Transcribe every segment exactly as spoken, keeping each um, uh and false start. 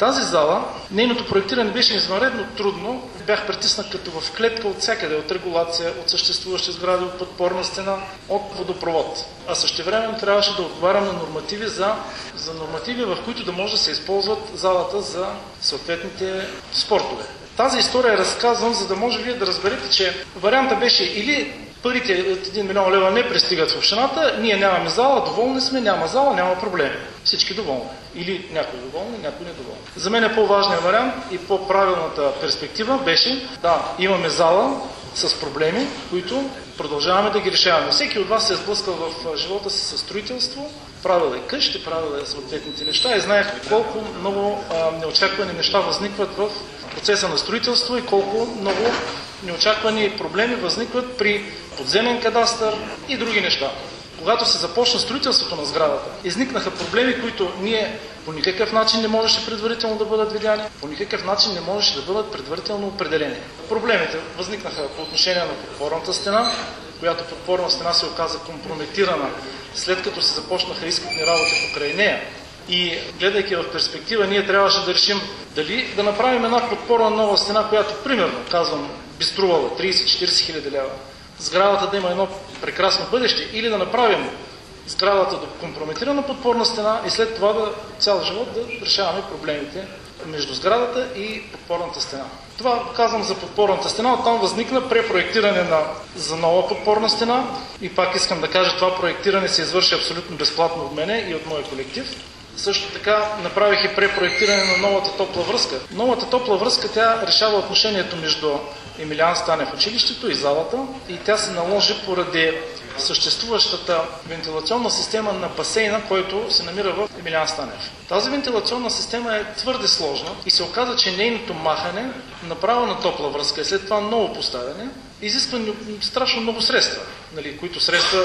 Тази зала, нейното проектиране беше извънредно трудно. Бях притиснат като в клетка от всякъде, от регулация, от съществуващи сгради, от подпорна стена, от водопровод. А същевременно трябваше да отговарям на нормативи за, за нормативи, в които да може да се използват залата за съответните спортове. Тази история разказвам, за да може вие да разберете, че варианта беше или парите от един милион лева не пристигат в общината, ние нямаме зала, доволни сме, няма зала, няма проблеми. Всички доволни. Или някой доволни, някой недоволни. За мен е по-важният вариант и по-правилната перспектива беше, да, имаме зала с проблеми, които продължаваме да ги решаваме. Всеки от вас се е сблъскал в живота си със строителство, правил е къщи, правил е съответните неща и знаех колко много а, неочаквани неща възникват в процеса на строителство и колко много неочаквани проблеми възникват при подземен кадастър и други неща. Когато се започна строителството на сградата, изникнаха проблеми, които ние по никакъв начин не можеше предварително да бъдат видяни, по никакъв начин не можеше да бъдат предварително определени. Проблемите възникнаха по отношение на подпорната стена, която подпорна стена се оказа компрометирана, след като се започнаха изкопни работи покрай нея. И гледайки в перспектива, ние трябваше да решим дали да направим една подпорна нова стена, която примерно, казвам, би струвала трийсет-четирийсет хиляди лева. Сградата да има едно прекрасно бъдеще, или да направим сградата до компрометирана подпорна стена и след това да цял живот да решаваме проблемите между сградата и подпорната стена. Това казвам за подпорната стена, оттам възникна препроектиране на, за нова подпорна стена и пак искам да кажа, това проектиране се извърши абсолютно безплатно от мене и от моя колектив. Също така направих и препроектиране на новата топла връзка. Новата топла връзка, тя решава отношението между Емилиан Станев училището и залата и тя се наложи поради съществуващата вентилационна система на басейна, който се намира в Емилиан Станев. Тази вентилационна система е твърде сложна и се оказа, че нейното махане направо на топла връзка и след това ново поставяне изисква страшно много средства, нали, които средства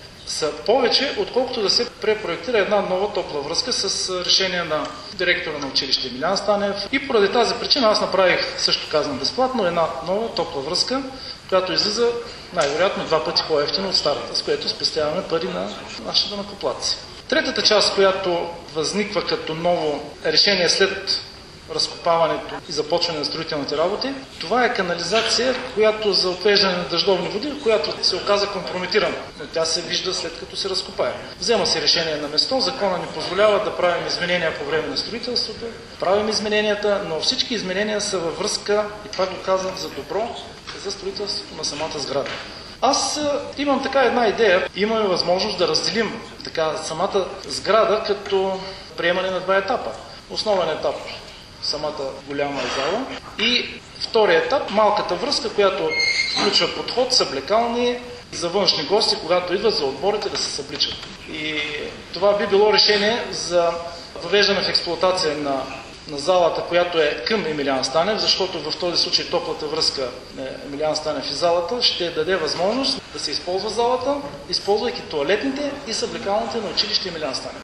са повече, отколкото да се препроектира една нова топла връзка с решение на директора на училище Емилиан Станев. И поради тази причина аз направих, също казвам безплатно, една нова топла връзка, която излиза най-вероятно два пъти по-евтино от старата, с което спестяваме пари на нашите данъкоплатци. Третата част, която възниква като ново решение след разкопаването и започване на строителните работи, това е канализация, която за отвеждане на дъждовни води, която се оказа компрометирана, но тя се вижда след като се разкопае. Взема се решение на место, закона ни позволява да правим изменения по време на строителството, правим измененията, но всички изменения са във връзка, и това го казвам за добро, за строителството на самата сграда. Аз имам така една идея, имаме възможност да разделим така самата сграда като приемане на два етапа. Основен етап самата голяма зала и втория етап, малката връзка, която включва подход, съблекални за външни гости, когато идват за отборите да се събличат. И това би било решение за въвеждане в експлоатация на, на залата, която е към Емилиан Станев, защото в този случай топлата връзка Емилиан Станев и залата ще даде възможност да се използва залата, използвайки тоалетните и съблекалните на училище Емилиан Станев.